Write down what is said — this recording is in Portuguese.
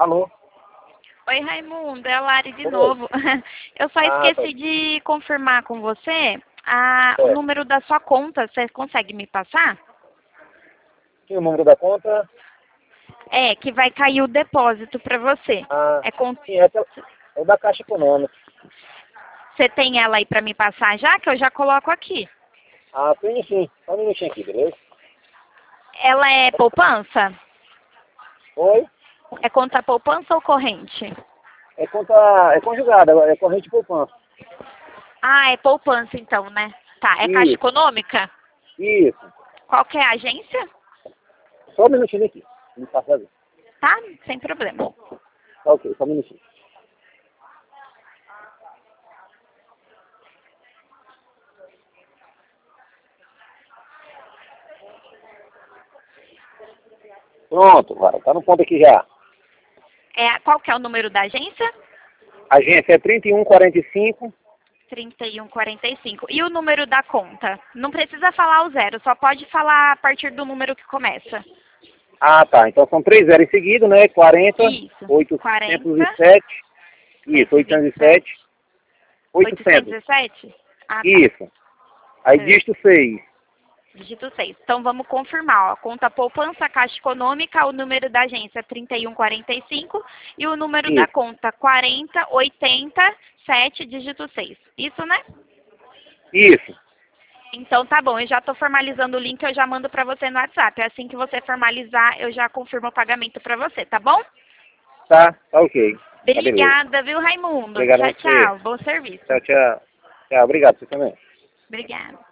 Alô? Oi, Raimundo, é a Lari de Oi. novo. Eu só esqueci Tá. de confirmar com você o É. número da sua conta. Você consegue me passar? Sim, o número da conta? É, que vai cair o depósito para você. Ah, É com... sim, essa é o da Caixa Econômica. Você tem ela aí para me passar já? Que eu já coloco aqui. Ah, sim. Só um minutinho aqui, beleza? Ela é poupança? Oi? É conta poupança ou corrente? É conta, é conjugada, é corrente e poupança. Ah, é poupança então, né? Tá, é Caixa Isso, Econômica? isso. Qual que é a agência? Só um minutinho aqui. Me passa ali. Tá, sem problema. Tá ok, só um minutinho. Pronto, Vara, tá no ponto aqui já. Qual que é o número da agência? A agência é 3145. 3145. E o número da conta? Não precisa falar o zero, só pode falar a partir do número que começa. Ah, tá. Então são 3 zeros em seguida, né? 40, Isso. 40, 807. Isso, 127, 807. 800. 817? Ah, tá. Isso. Aí É, dígito 6. dígito 6. Então vamos confirmar, ó. Conta poupança, Caixa Econômica, o número da agência é 3145 e o número da Isso. conta 4087, dígito 6. Isso, né? Isso. Então tá bom, eu já estou formalizando o link, eu já mando para você no WhatsApp. Assim que você formalizar, eu já confirmo o pagamento para você, tá bom? Tá ok. Tá beleza. Obrigada, viu, Raimundo? Obrigado a Tchau, você. tchau. Bom serviço. Tchau, tchau. Tchau, obrigado, você também. Obrigada.